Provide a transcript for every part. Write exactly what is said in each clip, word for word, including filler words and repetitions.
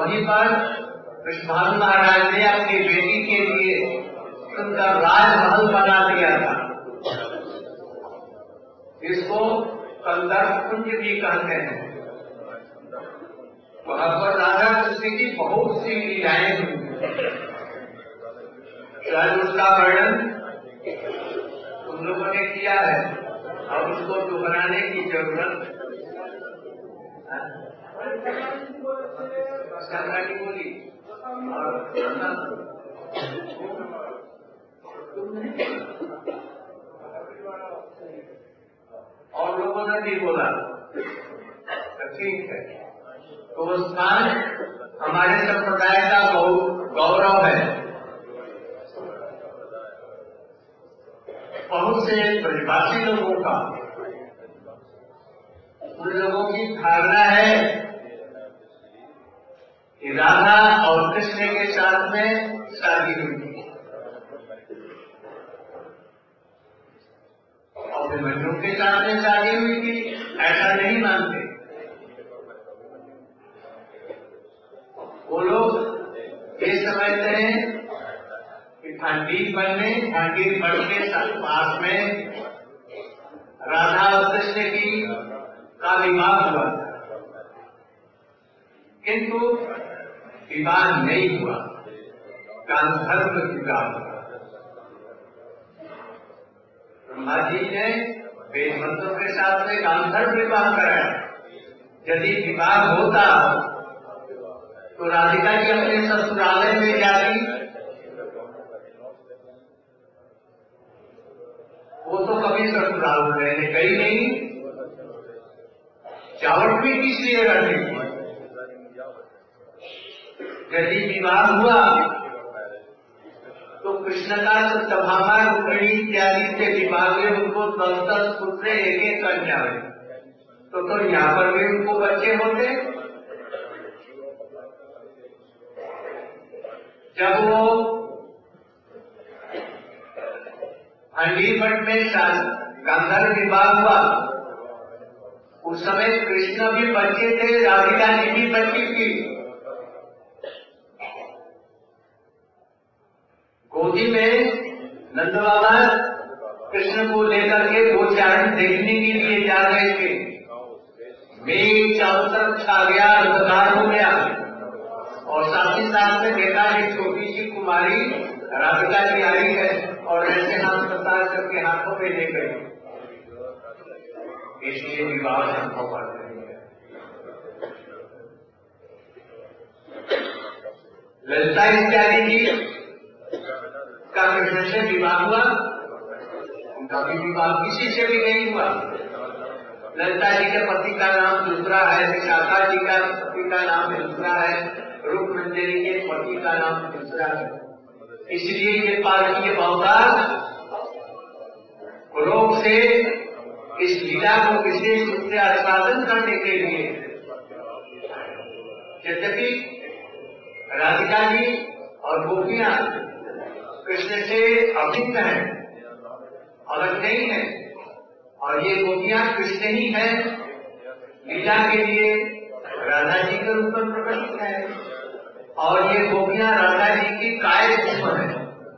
वहीं पर कृष्ण महाराज ने अपनी बेटी के लिए सुंदर राजमहल बना दिया था, जिसको कंदर्प कुंज भी कहते हैं। वहां पर राधा कृष्ण की बहुत सी लीलाएं हुई, शायद उसका वर्णन तुम लोगों ने किया है और उसको दोहराने की जरूरत संगाटी बोली और लोगों ने भी बोला, ठीक है। तो वो स्थान हमारे संप्रदाय का गौरव है। बहुत से ब्रजवासी लोगों का, उन लोगों की धारणा है कि राधा और कृष्ण के साथ में शादी हुई थी, और अभिमन्यु के साथ में शादी हुई थी, ऐसा नहीं मानते। वो लोग ये समझते हैं कि खंडीर वन में, खंडीर वन के पास में राधा और कृष्ण की का विवाह हुआ, किंतु विवाह नहीं हुआ, गांधर्व विवाह हुआ। ब्रह्मा जी ने वेद मंत्रों के साथ में गांधर्व विवाह कराया। यदि विवाह होता तो राधिका जी अपने ससुरालय में जाती, वो तो कभी ससुराल में रहने गई नहीं, जावट भी किस लिए रहती थी। यदि विवाह हुआ तो कृष्ण का सत्यभामा रुक्मिणी इत्यादि से विवाह हुए, उनको दस दस पुत्र एक एक कन्या हुई, तो तो यहाँ पर भी उनको बच्चे होते। जब वो हंडीपट में गांधर्व विवाह हुआ, उस समय कृष्ण भी बच्चे थे, राधिका जी भी बच्ची थी। गोदी में नंद बाबा कृष्ण को लेकर के दो चारण देखने के लिए जा रहे थे। मेघ चारों तरफ छा गया, अंधकार हो गया, और साथ ही साथ में देखा एक छोटी सी कुमारी राधिका जी आई है और ऐसे हाथ प्रसाद करके हाथों में ले गई, इसलिए विवाह संभव कर रही है। ललिता इत्यादि जी का कृष्ण से विवाह हुआ, उनका भी विवाह किसी से भी नहीं हुआ। ललिता जी के पति का नाम दूसरा है, विशाखा जी का पति का नाम दूसरा है, रुक्मंजरी के पति का नाम दूसरा है। इसलिए ये पार्थिव अवतार गोलोक से इस लीला को विशेष रूप से आस्वादन करने के लिए, यद्यपि राधिका जी और गोपियां कृष्ण से अभिन्न है, अलग नहीं है, और ये गोपियां कृष्ण ही है, लीला के लिए राधा जी के रूप में प्रकट है, और ये गोपियां राधा जी की काय रूप है।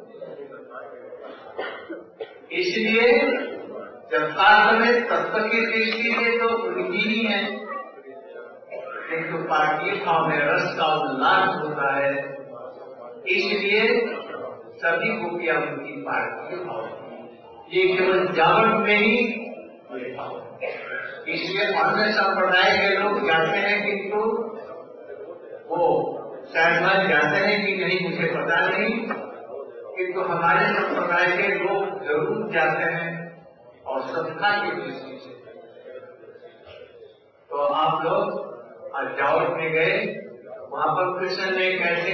इसलिए जब शास्त्र में तत्व की दृष्टि से तो उनकी ही है, एक तो पार्थिव भाव में रस का उल्लास होता है, इसलिए सभी गोपियां उनकी पार्थिव भाव, ये केवल जावट में ही भाव। इसलिए अन्य संप्रदाय के लोग जाते हैं, किंतु वो शायद जाते हैं कि नहीं मुझे पता नहीं, किंतु हमारे संप्रदाय के लोग जरूर जाते हैं और श्रद्धा की दृष्टि से। तो आप लोग जावट में गए, वहां पर कृष्ण ने कैसे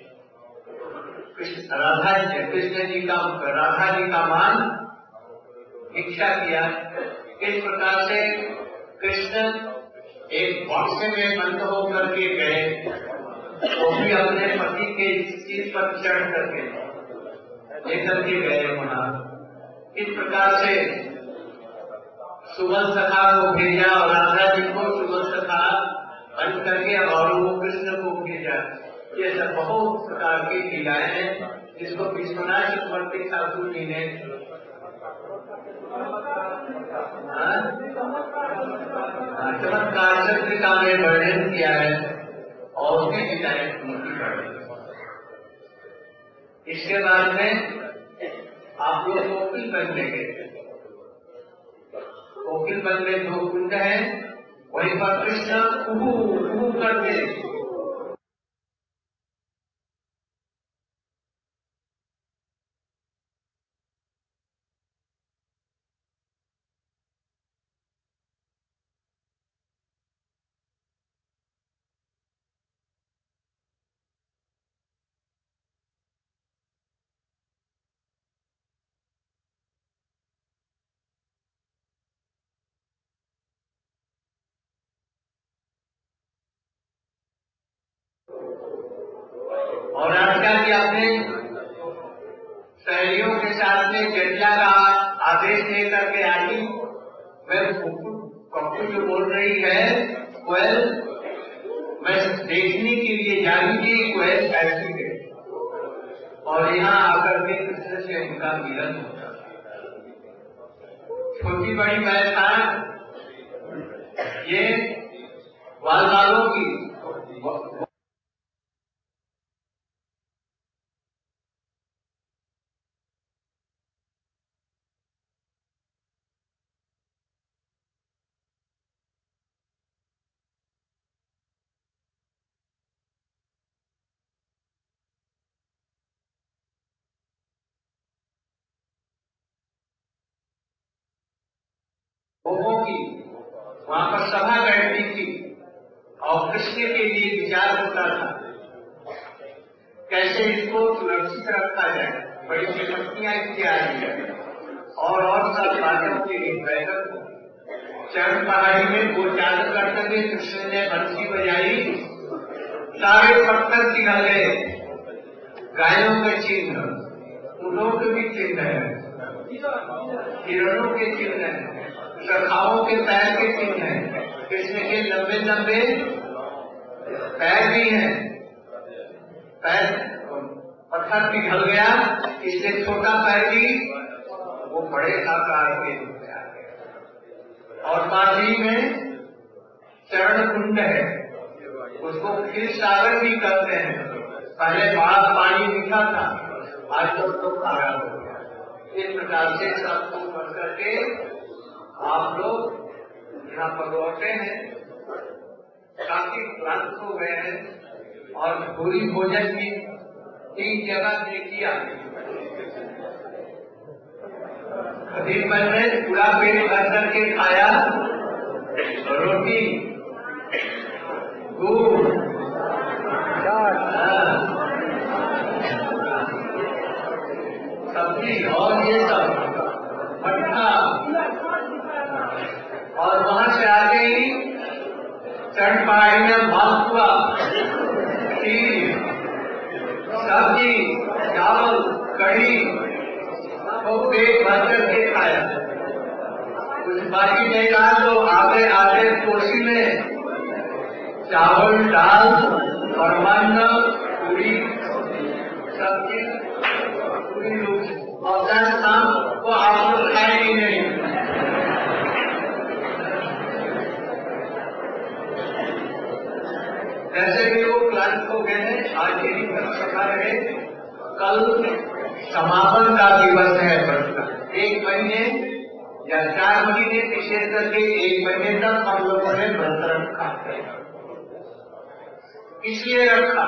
राधा कृष्ण जी का राधा जी का मान भिक्षा किया, किस प्रकार से कृष्ण एक बक्से में बंद होकर के गए, वो भी अपने पति के सिर पर चढ़ करके लेकर के गए वहां। इस प्रकार से सुबल सखा को भेजा और राधा जी को सुबल सखा बंद करके और वो कृष्ण को भूल जाए। ये सब बहुत प्रकार की लीलाएं हैं जिसको विश्वनाथ चक्रवर्ती ठाकुर जी ने चमत्कार चंद्रिका में वर्णन किया है और उसकी लीलाएं उनकी वर्णन। इसके बाद में आप लोग कोकिल बन गए। कोकिल बन में दो कुंड है, वहीं पर कृष्ण कुहू कुहू करके और आजकल की अपने सहेलियों के साथ में जटिला का आदेश लेकर के आई। मैं कप्पू जो बोल रही है कोयल, मैं देखने के लिए जा रही थी कोयल कैसी है और यहाँ आकर के कृष्ण से उनका मिलन होता। छोटी बड़ी व्यवस्था ये वालवालों की लोगों की वहां पर सभा बैठती थी और कृष्ण के लिए विचार होता था कैसे इसको सुरक्षित रखा जाए, बड़ी विपत्तियां इसके आ रही है और और सब बातों के लिए बैठक। चरण पहाड़ी में वो चालू करते हुए कृष्ण ने बंसी बजाई, सारे पत्थर पिघल गए। गायों के चिन्ह, ऊँटों के भी चिन्ह है, हिरणों के चिन्ह है, शाखाओं के पैर के चिन्ह है, कृष्ण के लंबे लंबे पैर भी हैं। पैर पत्थर पिघल गया, इसलिए छोटा पैर भी वो बड़े आकार के रूप में आ गया। और पानी में चरण कुंड है, उसको फिर सागर भी करते हैं। पहले बाढ़ पानी मीठा था, आज तो तो खारा हो गया। इस प्रकार से सब कुछ कर करके आप लोग यहाँ पर लौटे हैं, काफी क्लांत हो गए हैं और पूरी भोजन की तीन जगह से किया। कभी मैंने पूरा पेट भर करके खाया, रोटी, दूध, सब्जी और ये सब मट्ठा, और वहां से आगे ही चरण पहाड़ी में मालपुआ, खीर, सब्जी, चावल, कढ़ी को पेट भर करके खाया। कुछ बाकी नहीं रहा तो आगे आगे कोसी में चावल, दाल, परमान्न, पूरी, सब्जी, पूरी लोग और शाम को आप लोग खाए ही नहीं। जैसे भी वो क्लांत हो गए हैं, आज यही तक सफा रहे। कल समापन का दिवस है व्रत का। एक महीने या चार महीने विशेष करके एक महीने तक हम लोगों ने व्रत रखा है। इसलिए रखा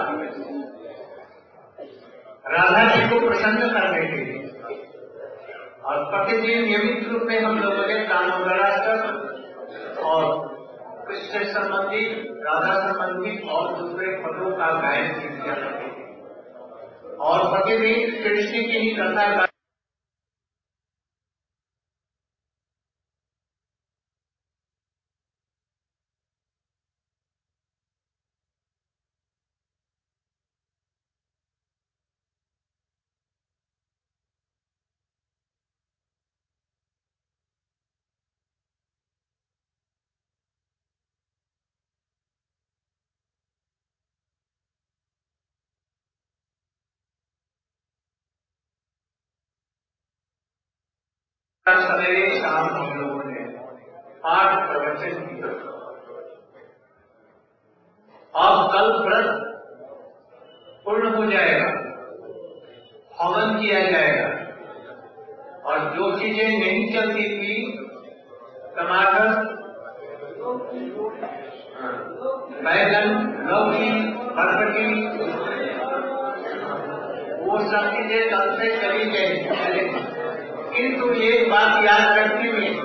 राधा जी को प्रसन्न करने के लिए, और प्रतिदिन नियमित रूप में हम लोगों ने दामोदराष्टक और कृष्ण संबंधी, राधा संबंधी और दूसरे पदों का गायन किया और प्रतिदिन कृष्ण की ही कथा सवेरे शाम हम लोगों ने पाठ प्रवचन किया। अब कल व्रत पूर्ण हो जाएगा, हवन किया जाएगा और जो चीजें नहीं चलती थी, टमाटर, बैगन, लौकी, बरबटी, वो सब चीजें कल से चली जाएंगी। किंतु एक बात याद रखनी है,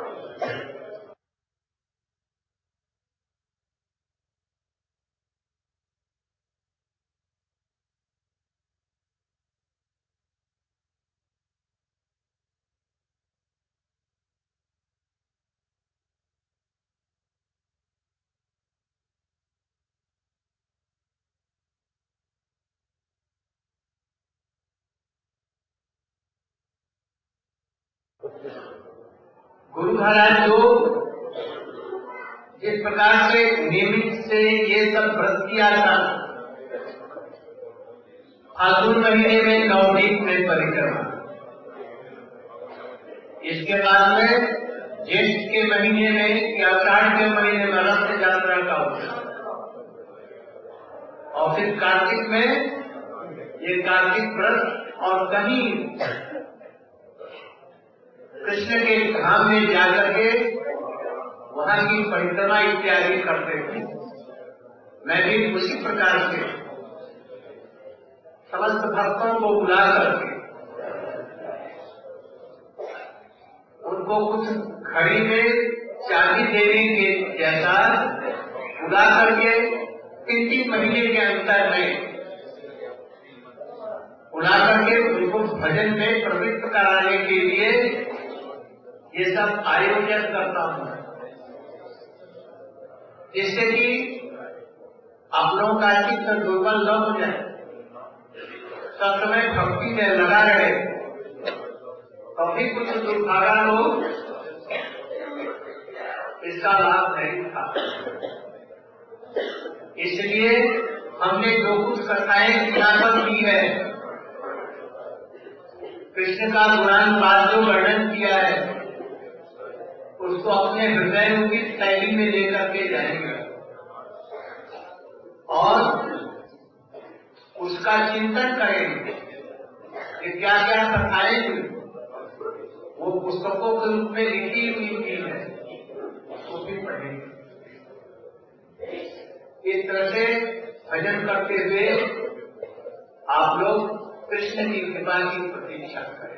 गुरु महाराज जो जिस प्रकार से नियमित से ये सब व्रत किया था, फाल्गुन महीने में नवदीप में परिक्रमा, इसके बाद में ज्येष्ठ के महीने में या आषाढ़ के महीने में रथ यात्रा का उत्सव, और फिर कार्तिक में ये कार्तिक व्रत, और कहीं कृष्ण के धाम में जाकर के वहां की परिक्रमा इत्यादि करते थे। मैं भी उसी प्रकार से समस्त भक्तों को बुला करके उनको कुछ घड़ी में चाबी देने के जैसा बुला करके तीन तीन महीने के अंतर में बुला करके उनको भजन में प्रवृत्त कराने के लिए ये सब आयोजन करता हूं, जिससे कि आप लोगों का चित्त दुर्बल न हो जाए, सब समय भक्ति में लगा रहे। कभी कुछ दुर्भागा लोग इसका लाभ नहीं था। इसलिए हमने जो कुछ कथाएं यहाँ पर की है, कृष्ण का गुणानुवाद जो वर्णन किया है, उसको अपने हृदय रूपी शैली में लेकर के जाएंगे और उसका चिंतन करेंगे कि क्या क्या कथाएं वो पुस्तकों के रूप में लिखी हुई की है, उसको भी पढ़ेंगे। इस तरह से भजन करते हुए आप लोग कृष्ण की कृपा की प्रतीक्षा करें।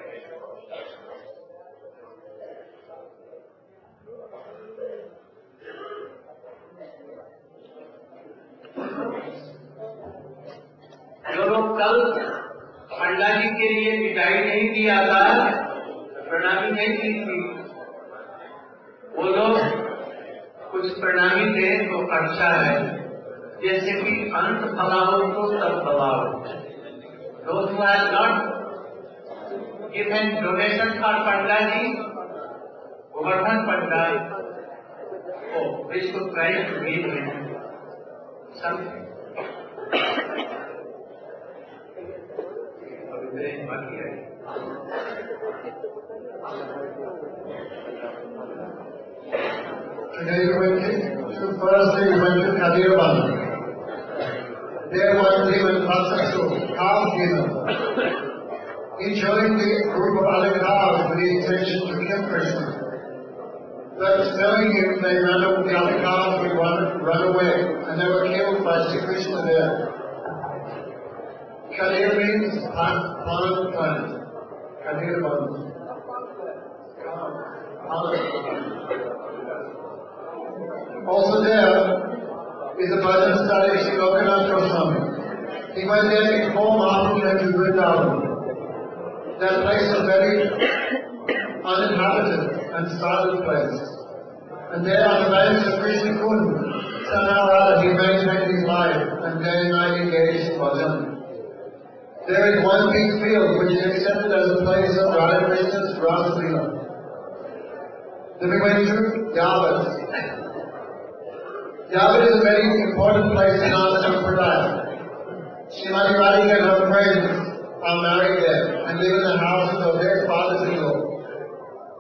जो लोग कल पंडा जी के लिए मिठाई नहीं दिया था, प्रणामी नहीं की थी, वो लोग कुछ प्रणामी थे तो अच्छा है। जैसे कि अंत फलाओ तो सब फलाओ। Those who have not given donation for Panda ji, Govardhan Panda, oh, we should try to give him something. Today we went to, firstly we went to Kadirban. There was Sriman Vatsasu, calf dinner. He joined the group of other cows with the intention to kill Krishna. But smelling him, they ran up, the other cows would run, run away, and they were killed by Sri Krishna there. Kadir means plant plant. Kadirban. Also there is a bhajan study, Sri Lokanath Goswami. He went there before Mahaprabhu came to Vrindavan. That place was very uninhabited and silent place. And there on the banks of Krishna Kund, somehow or other he maintained his life and day and night engaged in bhajan. There is one big field which is accepted as a place of Radha Krishna's Rasa Leela. Then we went to Yavat. Yavat is a very important place in our Sampradaya. Srimati Radhika and her friends are married there and live in the houses of their fathers-in-law.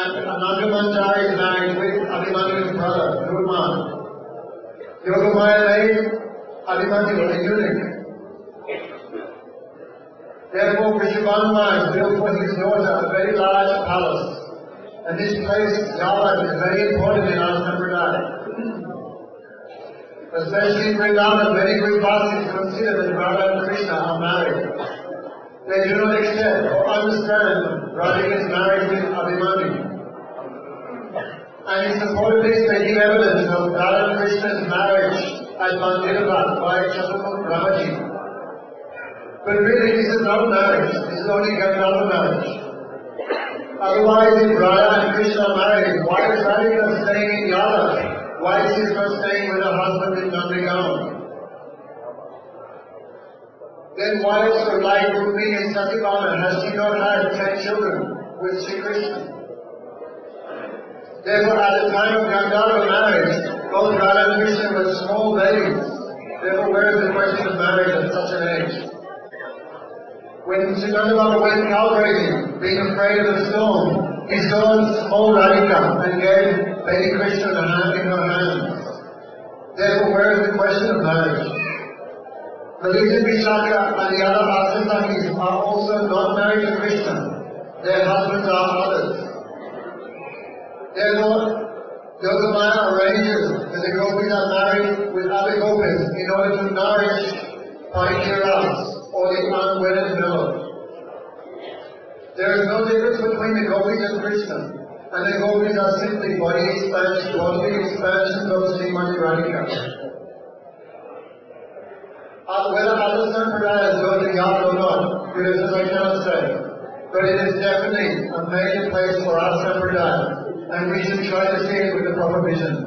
And Ananda Manjari is married with Abhimanyu's brother, Dhruman. Yogamaya made Abhimanyu a eunuch. Therefore, Vrishabhanu built for his daughter a very large palace. And this place, Yavat, is very important in our Sampradaya. Especially in Vrindavan, many Grihvasis consider that Radha and Krishna are married. They do not accept or understand Radhika's marriage with Abhimanyu. And in support of this, they give evidence of Radha and Krishna's marriage at Mandirabhat by Chaturmukh Brahmaji. But really, this is not marriage. This is only Gandharva marriage. Otherwise, if Radha and Krishna are married, why is Radhika staying in Yada? Why is she not staying with her husband in Nandagaon? Then why also, like Rukmini and Satyabhama, has she not had ten children with Sri Krishna? Therefore, at the time of Gandharva marriage, both Radha and Krishna were small babies. Therefore, where is the question of marriage at such an age? When Sridhar Baba went cow grazing, being afraid of the storm, he saw small Radhika and gave baby Krishna a hand in her hands. Therefore, where is the question of marriage? Lalita Vishaka and the other Asasakis are also not married to Krishna. Their husbands are others. Therefore, Yogamaya arranges that the gopis are married with other gopis in order to nourish Parikiras, or the unwedded mellow. There is no difference between the gopis and Krishna, and the gopis are simply body expansion, bodily expansions of Srimati Radhika. Uh, whether other sampradayas go to Yad or not, because I cannot say, but it is definitely a major place for our sampradaya, and we should try to see it with the proper vision.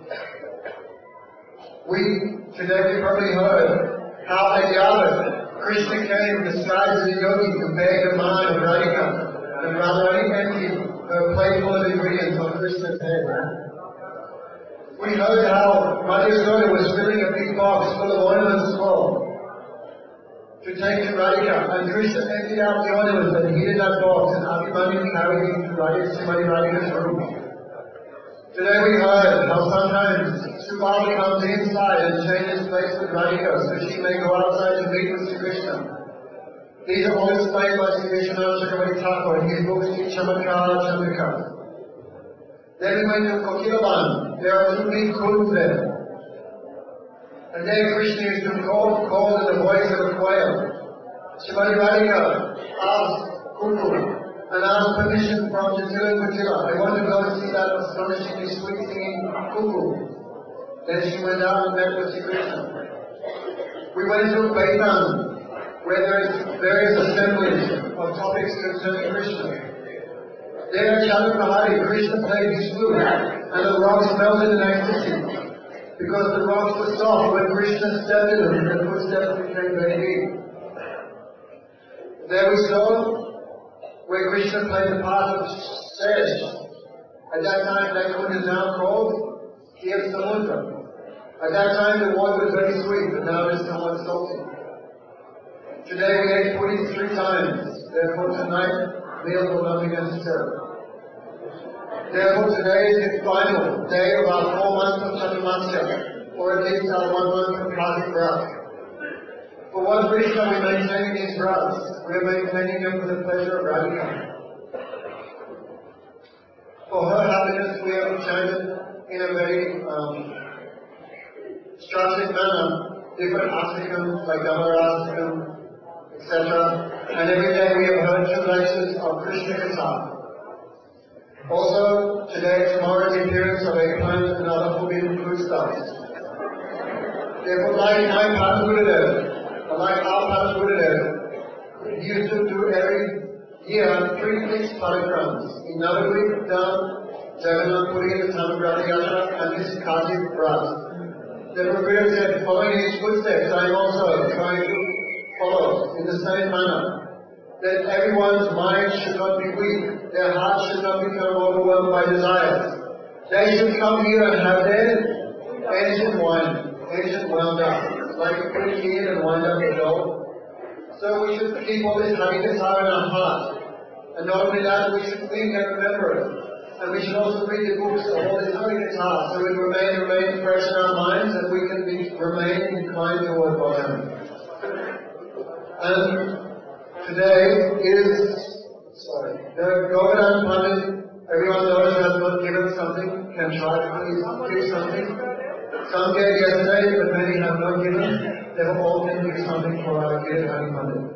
We, today we probably heard how at Yavad, Krishna came disguised as a yogi to beg the mind of Radhika, and Radharani emptied her plate full of ingredients on Krishna's head. We heard how Mother Yasoda was filling a big box full of ornaments full to take to Radhika, and Krishna emptied out the ornaments and hid in that box, and Abhimanyu carried him to Radhika, Srimati Radhika's room. Today we heard how sometimes Subala comes inside and changes place with Radhika so she may go outside to meet with Sri Krishna. These are all explained by Sri Vishwanath Chakravarti Thakur in his book Chamatkar Chandrika. Then we went to Kokilaban. There are two big kunds there. And there Krishna used to call, call in the voice of a quail. Srimati Radhika asked Kuku and asked permission from Jatila and Kutila. I want to go and see that astonishingly sweet singing cuckoo. Then she went out and met with Sri Krishna. We went to Baitan, where there is various assemblies of topics concerning Krishna. There at Chandrakahari, Krishna played his flute, and the rocks melted in ecstasy, because the rocks were soft when Krishna stepped in them, and the footsteps became very deep. There we saw where Krishna played the part of Sesh. At that time, that kund is now called Kiev Samudra. At that time, the water was very sweet, but now it is somewhat salty. Today, we ate puddings three times. Therefore, tonight, meal will not be necessary. Therefore, today is the final day of our four months of Chaturmasya, or at least our one month of Kartik Vrat. For what reason are we maintaining these vrats? We are maintaining them for the pleasure of Radhika. For her happiness, we have chanted in a very um, structured manner different astikams like Damodara et cetera. And every day we have heard two lectures of Krishna Katha. Also, today, tomorrow is the appearance of eggplant and other forbidden foodstuffs. Therefore, like my Padma Gurudev, like our Padma Gurudev, he used to do every year three fixed parikrams in Navadvip, Dham, Jagannath Puri, and the Thamagratha Yatra, and this Kartik Vrat. Therefore, Gurudev said, following his footsteps, I am also trying to follow in the same manner. That everyone's mind should not be weak, their heart should not become overwhelmed by desires. They should come here and have their engine wind, engine wound up, like a pretty kid and wind up a doll. So we should keep all this Harikatha in our heart. And not only that, we should think and remember it. And we should also read the books of all these other guitars so it remain, remain fresh in our minds and we can be, remain inclined toward Bhajan. And today is, sorry, the Govardhan Pandit, everyone knows has not given something, can try to please give something. Some gave yesterday, but many have not given. Therefore all can give something for our Govardhan Pandit.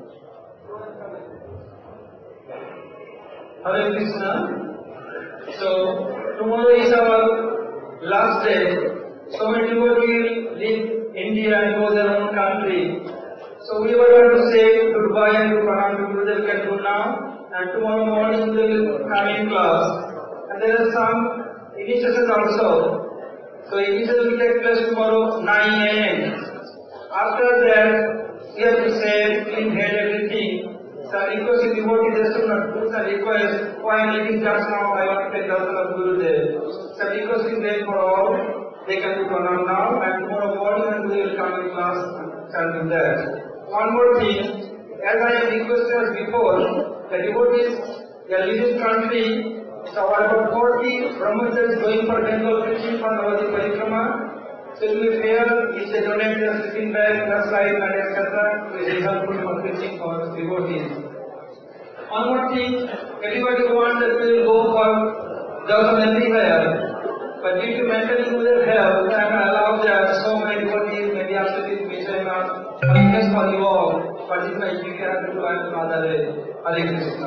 Hare Krishna. So, tomorrow is our last day. So many people will leave India and go their own country. So we were going to say goodbye and to Pranam to Gurudev can do now. And tomorrow morning they will come in class. And there are some initiations also. So initiation will take place tomorrow nine A M After that, we have to say, clean head everything. So request is devoted just to not do some request. Why I'm leaving just now, I want to take darshan of Gurudev. So request is there for all. They can do pranam now and tomorrow morning and we will come in class and do that. One more thing, as I have requested as before, the devotees, they are leaving country. So about forty brahmacharis going for Bengal preaching for Navadip Parikrama. So it will be fair if they donate their sleeping bag, flashlight, and et cetera. It will be helpful for preaching for devotees. One more thing, everybody wants that we will go for darshan everywhere. But due to mentally good health, I am allowed that so many devotees, maybe after this mission, are willingness for you all. Participate, you can do another day. Hare Krishna.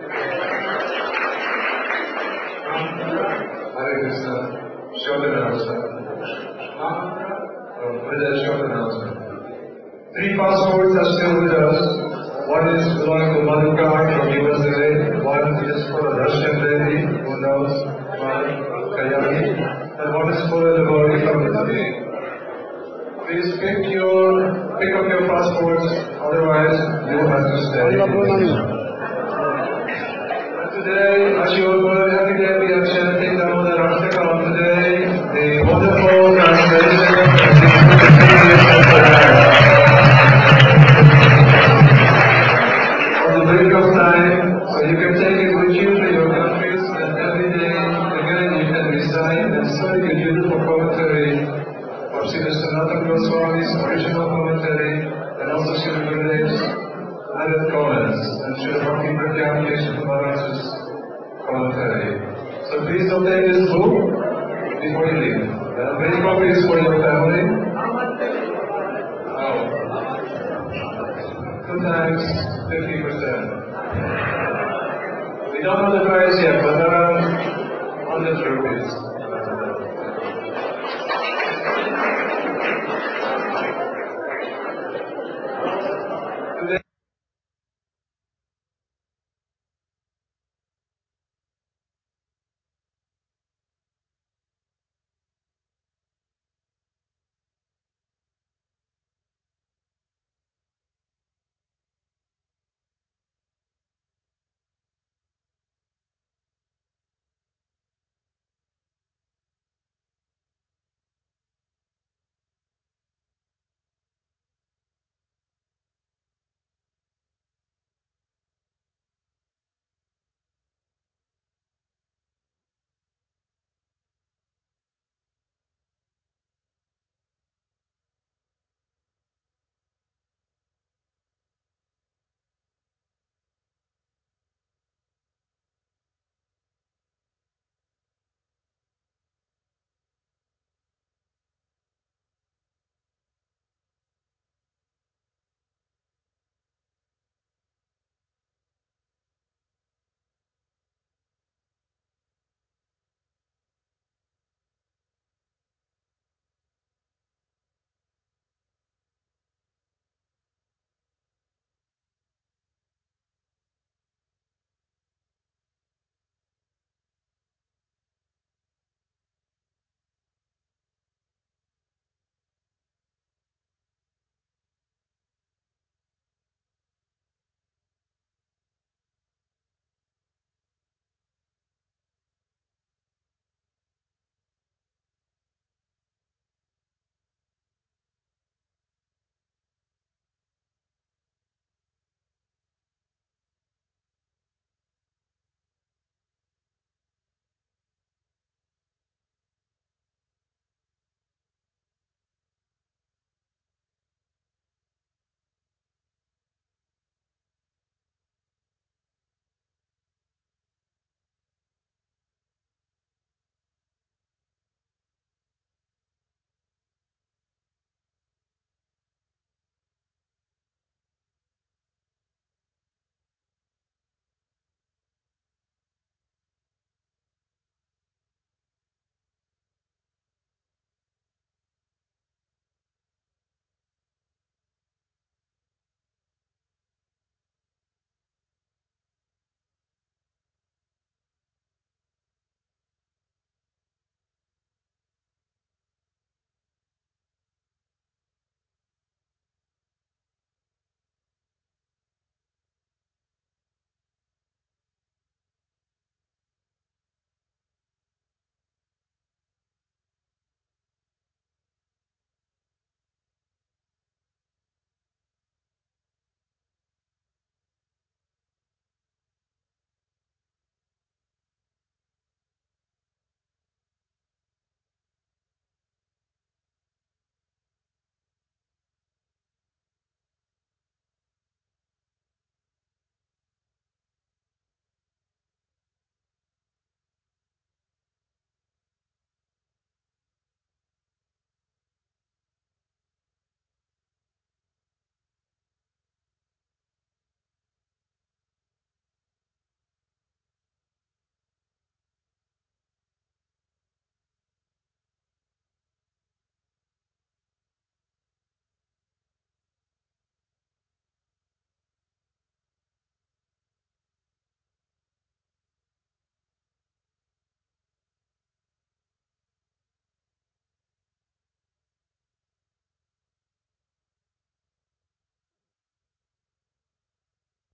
Hare Krishna. Short announcement. Uh, with a short announcement. Three passports are still with us. One is belonging to Madhukar from U S A. One is for Russian lady who knows Kayani. And one is for a devotee from Italy. Please pick your pick up your passports. Otherwise, you have to stay. Today, as you all know, every day we are chanting Damodar Ashtakam. Today, the wonderful translation of the previous on the brink of time, so you can take it with you to your countries, and every day, again, you can recite and study the beautiful commentary of Srila Sanatana Goswami's original commentary, and also Srila Gurudev's added comments, and Srila Bhakti Pratyam Keshav Maharaj's commentary. So please don't take this book before you leave. Uh, many copies for your family. Oh. Two times fifty percent. We don't know the price yet, but around one hundred rupees.